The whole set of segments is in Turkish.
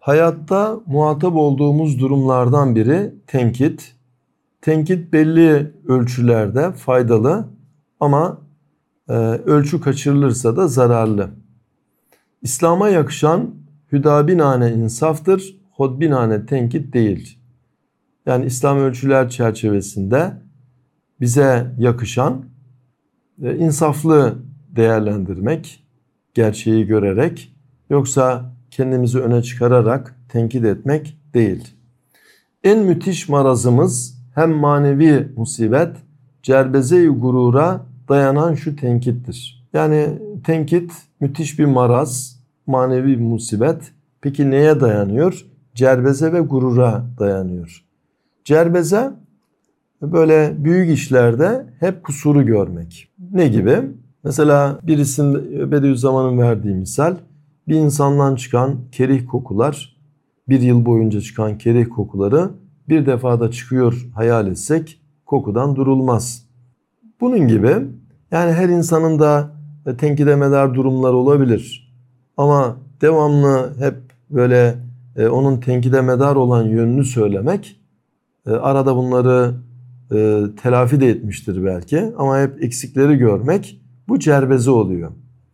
Hayatta muhatap olduğumuz durumlardan biri tenkit. Tenkit belli ölçülerde faydalı ama ölçü kaçırılırsa da zararlı. İslam'a yakışan hüdabinane insaftır, hodbinane tenkit değil. Yani İslam ölçüler çerçevesinde bize yakışan insaflı değerlendirmek, gerçeği görerek, yoksa kendimizi öne çıkararak tenkit etmek değil. En müthiş marazımız hem manevi musibet, cerbeze-i gurura dayanan şu tenkittir. Yani tenkit müthiş bir maraz, manevi bir musibet. Peki neye dayanıyor? Cerbeze ve gurura dayanıyor. Cerbeze böyle büyük işlerde hep kusuru görmek. Ne gibi? Mesela birisinin Bediüzzaman'ın verdiği misal, bir insandan çıkan kerih kokular, bir yıl boyunca çıkan kerih kokuları bir defada çıkıyor hayal etsek kokudan durulmaz. Bunun gibi yani her insanın da tenkide medar durumlar olabilir. Ama devamlı hep böyle onun tenkide medar olan yönünü söylemek, arada bunları telafi de etmiştir belki ama hep eksikleri görmek, bu cerbeze oluyor.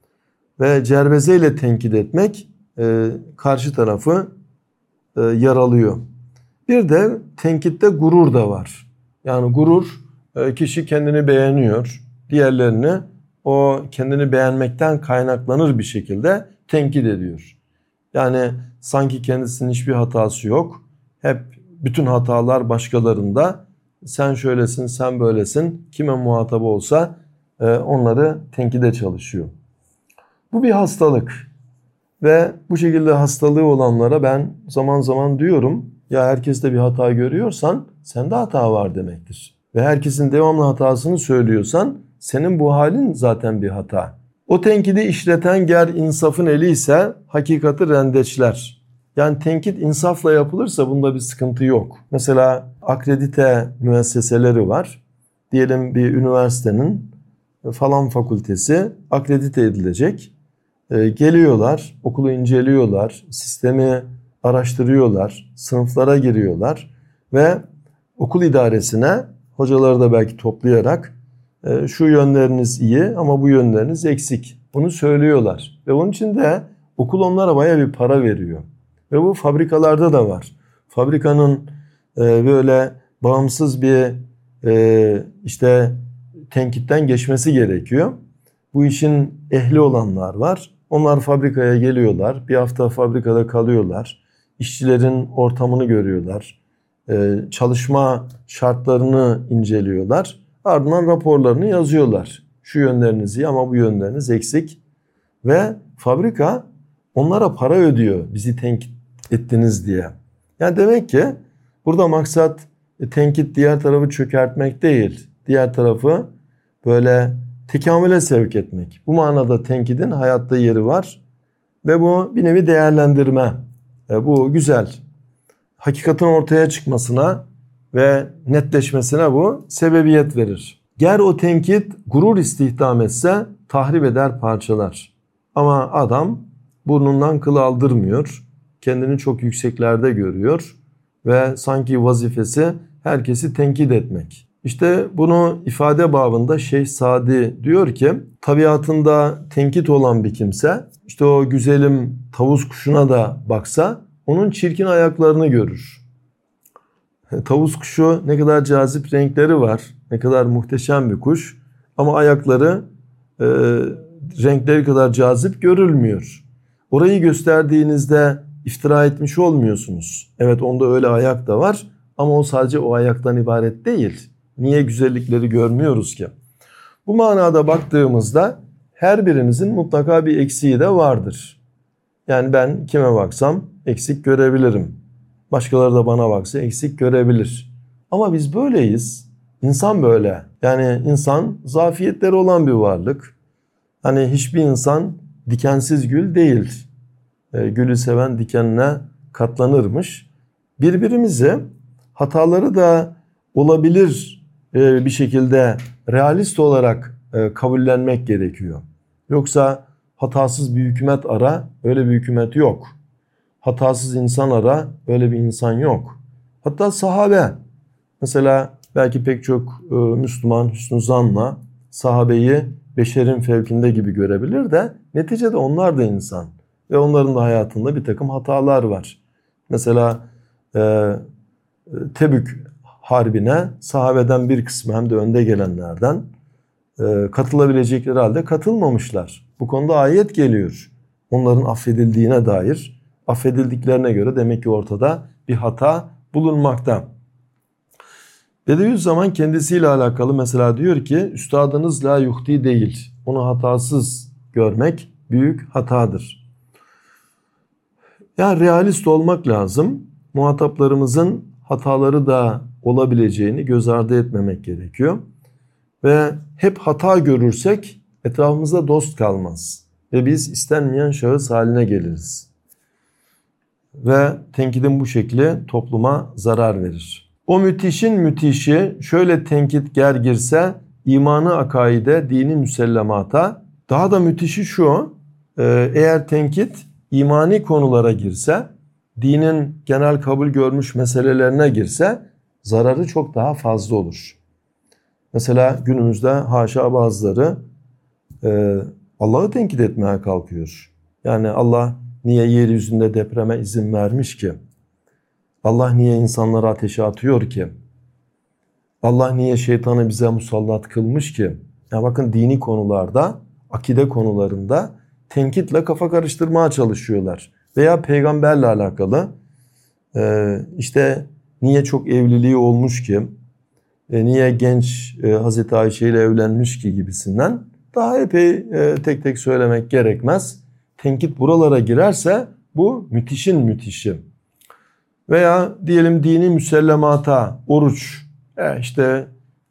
Ve cerbezeyle tenkit etmek karşı tarafı yaralıyor. Bir de tenkitte gurur da var. Yani gurur, kişi kendini beğeniyor, diğerlerini o kendini beğenmekten kaynaklanır bir şekilde tenkit ediyor. Yani sanki kendisinin hiçbir hatası yok. Hep bütün hatalar başkalarında. Sen şöylesin, sen böylesin. Kime muhatabı olsa onları tenkide çalışıyor. Bu bir hastalık. Ve bu şekilde hastalığı olanlara ben zaman zaman diyorum, ya herkeste bir hata görüyorsan sende hata var demektir. Ve herkesin devamlı hatasını söylüyorsan senin bu halin zaten bir hata. O tenkidi işleten ger insafın eli ise hakikati rendeçler. Yani tenkit insafla yapılırsa bunda bir sıkıntı yok. Mesela akredite müesseseleri var. Diyelim bir üniversitenin falan fakültesi akredite edilecek. Geliyorlar, okulu inceliyorlar, sistemi araştırıyorlar, sınıflara giriyorlar ve okul idaresine hocaları da belki toplayarak şu yönleriniz iyi ama bu yönleriniz eksik. Bunu söylüyorlar ve onun için de okul onlara bayağı bir para veriyor. Ve bu fabrikalarda da var. Fabrikanın böyle bağımsız bir işte tenkitten geçmesi gerekiyor. Bu işin ehli olanlar var. Onlar fabrikaya geliyorlar. Bir hafta fabrikada kalıyorlar. İşçilerin ortamını görüyorlar. Çalışma şartlarını inceliyorlar. Ardından raporlarını yazıyorlar. Şu yönleriniz iyi ama bu yönleriniz eksik. Ve fabrika onlara para ödüyor bizi tenkit ettiniz diye. Yani demek ki burada maksat tenkit diğer tarafı çökertmek değil. Diğer tarafı böyle tekamüle sevk etmek. Bu manada tenkidin hayatta yeri var. Ve bu bir nevi değerlendirme. Bu güzel. Hakikatin ortaya çıkmasına ve netleşmesine bu sebebiyet verir. Ger o tenkit gurur istihdam etse tahrip eder parçalar. Ama adam burnundan kıl aldırmıyor. Kendini çok yükseklerde görüyor. Ve sanki vazifesi herkesi tenkit etmek. İşte bunu ifade babında Şeyh Sadi diyor ki, tabiatında tenkit olan bir kimse, işte o güzelim tavus kuşuna da baksa, onun çirkin ayaklarını görür. Tavus kuşu ne kadar cazip renkleri var, ne kadar muhteşem bir kuş ama ayakları renkleri kadar cazip görülmüyor. Orayı gösterdiğinizde iftira etmiş olmuyorsunuz. Evet, onda öyle ayak da var ama o sadece o ayaktan ibaret değil. Niye güzellikleri görmüyoruz ki? Bu manada baktığımızda her birimizin mutlaka bir eksiği de vardır. Yani ben kime baksam eksik görebilirim. Başkaları da bana baksa eksik görebilir. Ama biz böyleyiz. İnsan böyle. Yani insan zafiyetleri olan bir varlık. Hani hiçbir insan dikensiz gül değil. Gülü seven dikenine katlanırmış. Birbirimizi hataları da olabilir bir şekilde realist olarak kabullenmek gerekiyor. Yoksa hatasız bir hükümet ara, öyle bir hükümet yok. hatasız insan ara, öyle bir insan yok. Hatta sahabe, mesela belki pek çok Müslüman hüsnü zanla sahabeyi beşerin fevkinde gibi görebilir de neticede onlar da insan. Ve onların da hayatında bir takım hatalar var. Mesela Tebük Harbi'ne sahabeden bir kısmı, hem de önde gelenlerden katılabilecekleri halde katılmamışlar. Bu konuda ayet geliyor. Onların affedildiğine dair. Affedildiklerine göre demek ki ortada bir hata bulunmakta. Bediüzzaman kendisiyle alakalı mesela diyor ki, üstadınız la yuhti değil. Onu hatasız görmek büyük hatadır. Yani realist olmak lazım. Muhataplarımızın hataları da olabileceğini göz ardı etmemek gerekiyor. Ve hep hata görürsek etrafımızda dost kalmaz. Ve biz istenmeyen şahıs haline geliriz. Ve tenkidin bu şekli topluma zarar verir. O müthişin müthişi şöyle tenkit girse imanı akaide, dini müsellemata. Daha da müthişi şu, eğer tenkit imani konulara girse, dinin genel kabul görmüş meselelerine girse zararı çok daha fazla olur. Mesela günümüzde haşa bazıları Allah'ı tenkit etmeye kalkıyor. Yani Allah niye yeryüzünde depreme izin vermiş ki? Allah niye insanları ateşe atıyor ki? Allah niye şeytanı bize musallat kılmış ki? Ya bakın, dini konularda, akide konularında tenkitle kafa karıştırmaya çalışıyorlar. Veya peygamberle alakalı işte niye çok evliliği olmuş ki? Niye genç Hazreti Ayşe ile evlenmiş ki gibisinden daha epey tek tek söylemek gerekmez. Tenkit buralara girerse bu müthişin müthişi. Veya diyelim dini müsellemata, oruç, işte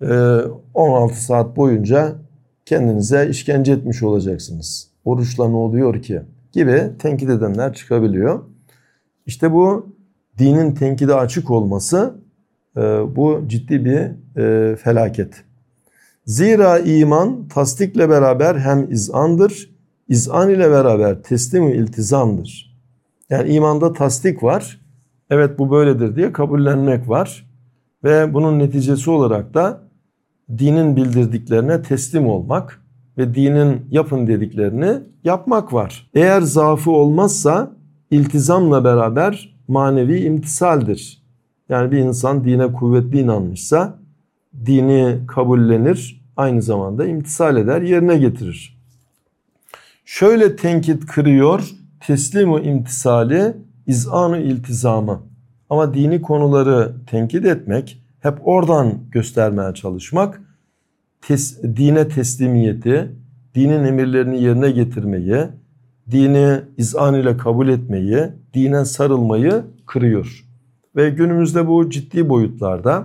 16 saat boyunca kendinize işkence etmiş olacaksınız. Oruçla ne oluyor ki? Gibi tenkit edenler çıkabiliyor. İşte bu dinin tenkide açık olması, bu ciddi bir felaket. Zira iman tasdikle beraber hem izandır, izan ile beraber teslim-i iltizamdır. Yani imanda tasdik var, evet bu böyledir diye kabullenmek var ve bunun neticesi olarak da dinin bildirdiklerine teslim olmak ve dinin yapın dediklerini yapmak var. Eğer zaafı olmazsa iltizamla beraber manevi imtisaldir. Yani bir insan dine kuvvetli inanmışsa dini kabullenir, aynı zamanda imtisal eder, yerine getirir. Şöyle tenkit kırıyor, teslim-u imtisali, izan-ı iltizamı. Ama dini konuları tenkit etmek, hep oradan göstermeye çalışmak, dine teslimiyeti, dinin emirlerini yerine getirmeyi, dini izan ile kabul etmeyi, dine sarılmayı kırıyor. Ve günümüzde bu ciddi boyutlarda.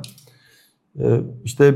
İşte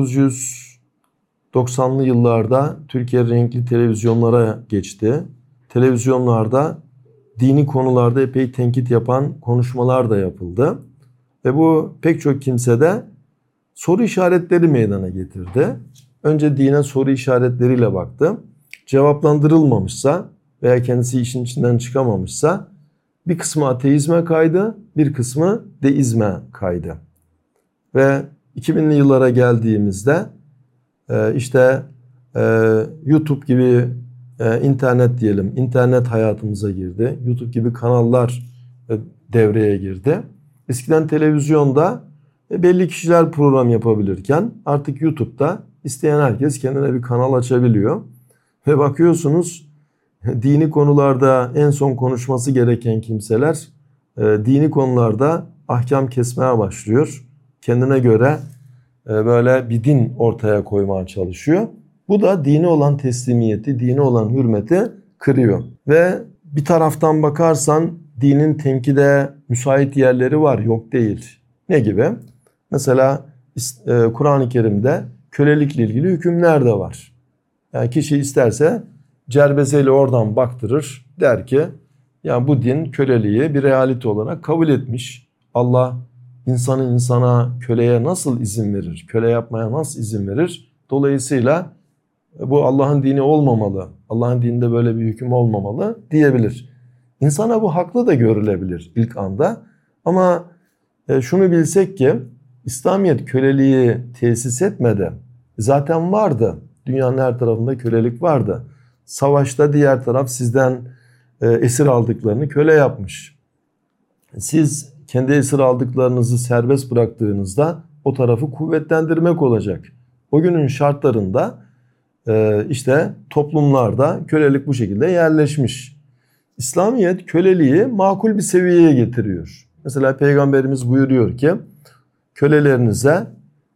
1990'lı yıllarda Türkiye renkli televizyonlara geçti. Televizyonlarda dini konularda epey tenkit yapan konuşmalar da yapıldı. Ve bu pek çok kimsede soru işaretleri meydana getirdi. Önce dine soru işaretleriyle baktı. Cevaplandırılmamışsa veya kendisi işin içinden çıkamamışsa bir kısmı ateizme kaydı, bir kısmı deizme kaydı. Ve 2000'li yıllara geldiğimizde işte YouTube gibi internet diyelim, internet hayatımıza girdi. YouTube gibi kanallar devreye girdi. Eskiden televizyonda belli kişiler program yapabilirken artık YouTube'da isteyen herkes kendine bir kanal açabiliyor. Ve bakıyorsunuz dini konularda en son konuşması gereken kimseler dini konularda ahkam kesmeye başlıyor. Kendine göre böyle bir din ortaya koymaya çalışıyor. Bu da dini olan teslimiyeti, dini olan hürmeti kırıyor. Ve bir taraftan bakarsan dinin tenkide müsait yerleri var, yok değil. Ne gibi? Mesela Kur'an-ı Kerim'de kölelikle ilgili hükümler de var. Yani kişi isterse cerbezeyle oradan baktırır, der ki ya bu din köleliği bir realite olarak kabul etmiş. Allah insanı insana, köleye nasıl izin verir? Köle yapmaya nasıl izin verir? Dolayısıyla bu Allah'ın dini olmamalı. Allah'ın dininde böyle bir hüküm olmamalı diyebilir. İnsana bu haklı da görülebilir ilk anda. Ama şunu bilsek ki İslamiyet köleliği tesis etmedi. Zaten vardı. Dünyanın her tarafında kölelik vardı. Savaşta diğer taraf sizden esir aldıklarını köle yapmış. Siz kendi esir aldıklarınızı serbest bıraktığınızda o tarafı kuvvetlendirmek olacak. O günün şartlarında işte toplumlarda kölelik bu şekilde yerleşmiş. İslamiyet köleliği makul bir seviyeye getiriyor. Mesela Peygamberimiz buyuruyor ki kölelerinize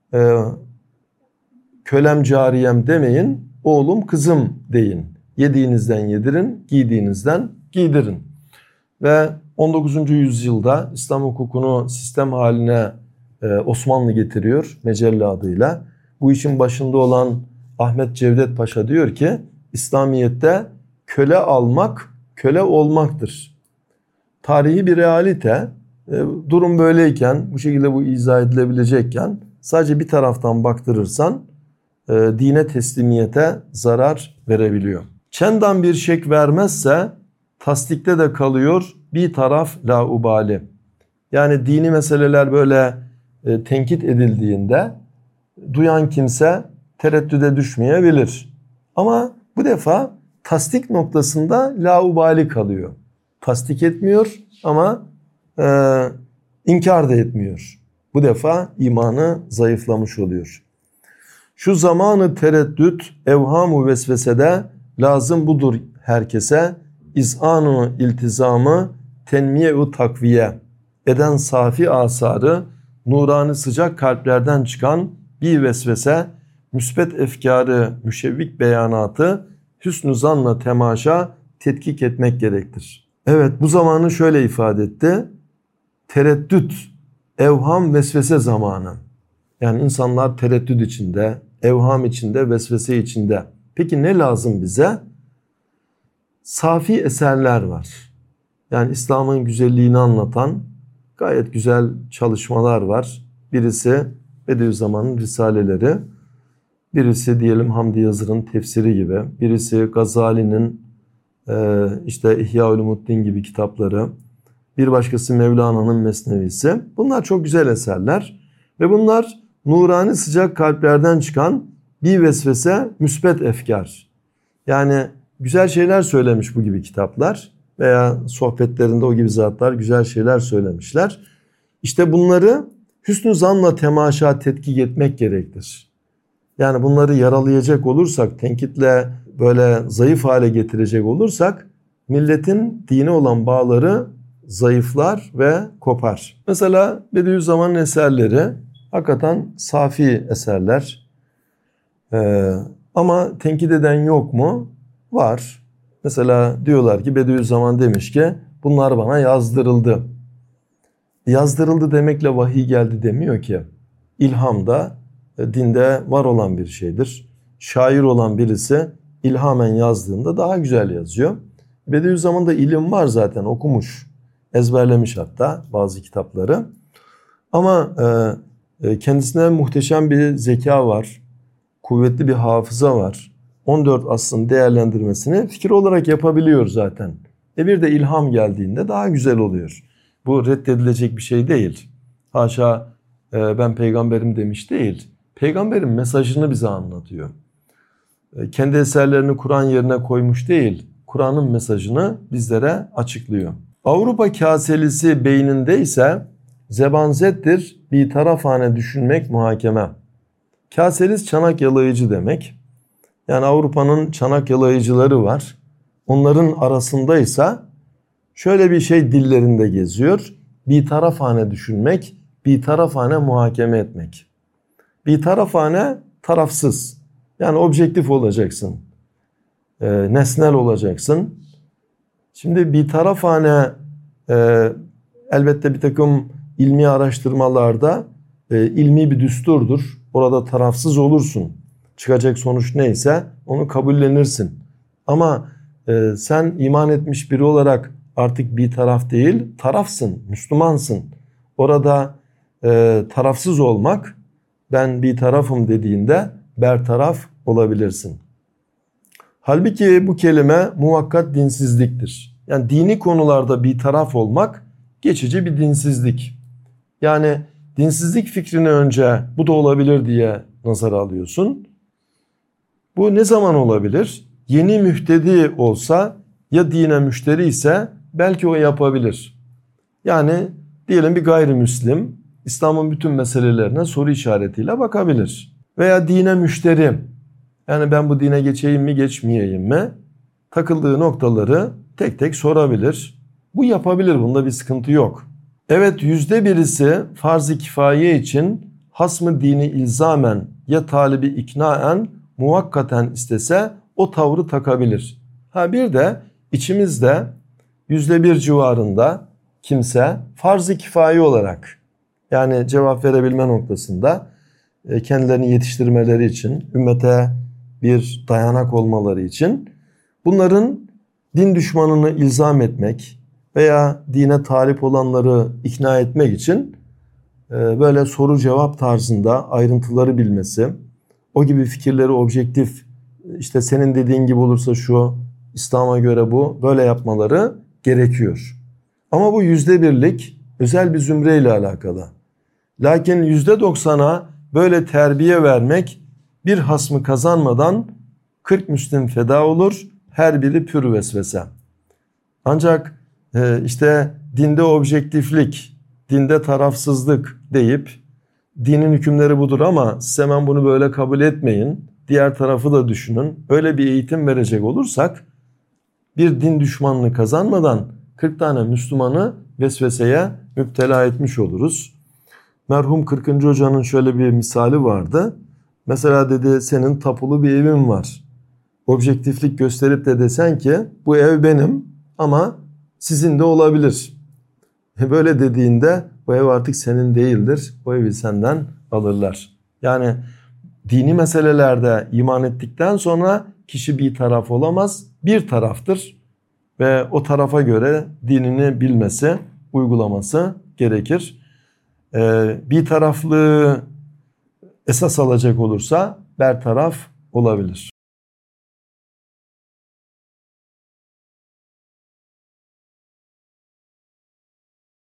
kölem cariyem demeyin, oğlum kızım deyin. Yediğinizden yedirin, giydiğinizden giydirin. Ve 19. yüzyılda İslam hukukunu sistem haline Osmanlı getiriyor Mecelle adıyla. Bu işin başında olan Ahmet Cevdet Paşa diyor ki İslamiyet'te köle almak köle olmaktır. Tarihi bir realite. Durum böyleyken, bu şekilde bu izah edilebilecekken sadece bir taraftan baktırırsan dine teslimiyete zarar verebiliyor. Çendan bir şek vermezse tasdikte de kalıyor bir taraf laubali. Yani dini meseleler böyle tenkit edildiğinde duyan kimse tereddüde düşmeyebilir. Ama bu defa tasdik noktasında laubali kalıyor. Tasdik etmiyor ama inkar da etmiyor. Bu defa imanı zayıflamış oluyor. Şu zamanı tereddüt, evham-ı vesvesede lazım budur herkese. İz'anu iltizamı, tenmiye-u takviye. Eden safi asarı, nurani sıcak kalplerden çıkan bir vesvese, müsbet efkarı, müşevvik beyanatı, hüsnü zanla temaşa, tetkik etmek gerektir. Evet, bu zamanı şöyle ifade etti. Tereddüt, evham, vesvese zamanı. Yani insanlar tereddüt içinde, evham içinde, vesvese içinde. Peki ne lazım bize? Safi eserler var. Yani İslam'ın güzelliğini anlatan gayet güzel çalışmalar var. Birisi Bediüzzaman'ın Risaleleri, birisi diyelim Hamdi Yazır'ın tefsiri gibi, birisi Gazali'nin işte İhya-ül-Umuddin gibi kitapları, bir başkası Mevlana'nın Mesnevisi. Bunlar çok güzel eserler ve bunlar nurani sıcak kalplerden çıkan bir vesvese, müsbet efkar. Yani güzel şeyler söylemiş bu gibi kitaplar veya sohbetlerinde o gibi zatlar güzel şeyler söylemişler. İşte bunları hüsnü zanla temaşa tetkik etmek gerektir. Yani bunları yaralayacak olursak, tenkitle böyle zayıf hale getirecek olursak milletin dine olan bağları zayıflar ve kopar. Mesela Bediüzzaman'ın eserleri hakikaten safi eserler. Ama tenkit eden yok mu? Var. Mesela diyorlar ki Bediüzzaman demiş ki bunlar bana yazdırıldı. Yazdırıldı demekle vahiy geldi demiyor ki. İlham da dinde var olan bir şeydir. Şair olan birisi ilhamen yazdığında daha güzel yazıyor. Bediüzzaman'da ilim var zaten, okumuş, ezberlemiş hatta bazı kitapları. Ama kendisine muhteşem bir zeka var, kuvvetli bir hafıza var. 14 asrın değerlendirmesini fikir olarak yapabiliyor zaten. Bir de ilham geldiğinde daha güzel oluyor. Bu reddedilecek bir şey değil. Haşa ben peygamberim demiş değil. Peygamberin mesajını bize anlatıyor. Kendi eserlerini Kur'an yerine koymuş değil. Kur'an'ın mesajını bizlere açıklıyor. Avrupa kaselisi beynindeyse zebanzettir bir tarafhane düşünmek muhakeme. Kaselis çanak yalayıcı demek. Yani Avrupa'nın çanak yalayıcıları var. Onların arasındaysa şöyle bir şey dillerinde geziyor. Bir tarafhane düşünmek, bir tarafhane muhakeme etmek. Bir tarafhane tarafsız. Yani objektif olacaksın. Nesnel olacaksın. Şimdi bir tarafhane elbette bir takım ilmi araştırmalarda ilmi bir düsturdur. Orada tarafsız olursun. Çıkacak sonuç neyse onu kabullenirsin. Ama sen iman etmiş biri olarak artık bir taraf değil, tarafsın, Müslümansın. Orada tarafsız olmak, ben bir tarafım dediğinde bertaraf olabilirsin. Halbuki bu kelime muvakkat dinsizliktir. Yani dini konularda bir taraf olmak geçici bir dinsizlik. Yani dinsizlik fikrini önce bu da olabilir diye nazara alıyorsun. Bu ne zaman olabilir? Yeni mühtedi olsa, ya dine müşteri ise belki o yapabilir. Yani diyelim bir gayrimüslim İslam'ın bütün meselelerine soru işaretiyle bakabilir. Veya dine müşteri, yani ben bu dine geçeyim mi geçmeyeyim mi? Takıldığı noktaları tek tek sorabilir. Bu yapabilir, bunda bir sıkıntı yok. Evet, %1'isi farz-ı kifaye için hasmı dini ilzamen ya talibi iknaen muvakkaten istese o tavrı takabilir. Bir de içimizde %1 civarında kimse farz-ı kifaye olarak, yani cevap verebilme noktasında kendilerini yetiştirmeleri için, ümmete bir dayanak olmaları için bunların din düşmanını ilzam etmek veya dine talip olanları ikna etmek için böyle soru cevap tarzında ayrıntıları bilmesi, o gibi fikirleri objektif, işte senin dediğin gibi olursa şu, İslam'a göre bu, böyle yapmaları gerekiyor. Ama bu %1'lik özel bir zümreyle alakalı. Lakin %90'a böyle terbiye vermek bir hasmı kazanmadan 40 Müslim feda olur, her biri pür vesvese. Ancak işte dinde objektiflik, dinde tarafsızlık deyip dinin hükümleri budur ama siz hemen bunu böyle kabul etmeyin, diğer tarafı da düşünün. Öyle bir eğitim verecek olursak bir din düşmanını kazanmadan 40 tane Müslümanı vesveseye müptela etmiş oluruz. Merhum 40. Hoca'nın şöyle bir misali vardı. Mesela dedi, senin tapulu bir evin var. Objektiflik gösterip de desen ki bu ev benim ama sizin de olabilir. Böyle dediğinde bu ev artık senin değildir. O evi senden alırlar. Yani dini meselelerde iman ettikten sonra kişi bir taraf olamaz, bir taraftır. Ve o tarafa göre dinini bilmesi, uygulaması gerekir. Bir taraflığı esas alacak olursa bertaraf olabilir.